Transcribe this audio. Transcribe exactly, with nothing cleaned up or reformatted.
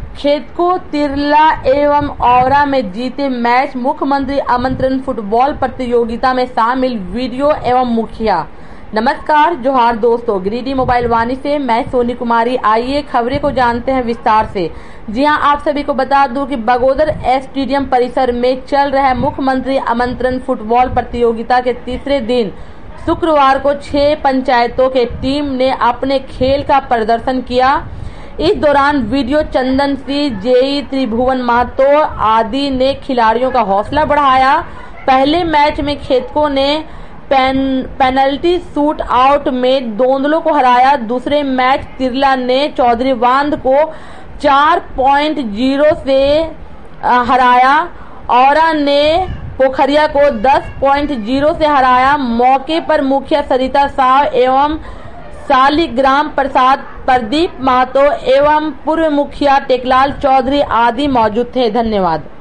खेतको, तिरला एवं औरा में जीते मैच। मुख्यमंत्री आमंत्रण फुटबॉल प्रतियोगिता में शामिल वीडियो एवं मुखिया। नमस्कार, जोहार दोस्तों, गिरिडीह मोबाइल वाणी से मैं सोनी कुमारी। आइए खबरें को जानते हैं विस्तार से। जी हां, आप सभी को बता दूं कि बगोदर स्टेडियम परिसर में चल रहे मुख्यमंत्री आमंत्रण फुटबॉल प्रतियोगिता के तीसरे दिन शुक्रवार को छह पंचायतों के टीम ने अपने खेल का प्रदर्शन किया। इस दौरान वीडियो चंदन सिंह, जेई त्रिभुवन महतो आदि ने खिलाड़ियों का हौसला बढ़ाया। पहले मैच में खेतको ने पेन, पेनल्टी शूट आउट में दोंदलो को हराया। दूसरे मैच तिरला ने चौधरी बांध को चार पॉइंट शून्य से हराया। औरा ने पोखरिया को दस पॉइंट शून्य से हराया। मौके पर मुखिया सरिता साव एवं शालिग्राम प्रसाद, प्रदीप महतो एवं पूर्व मुखिया टेकलाल चौधरी आदि मौजूद थे। धन्यवाद।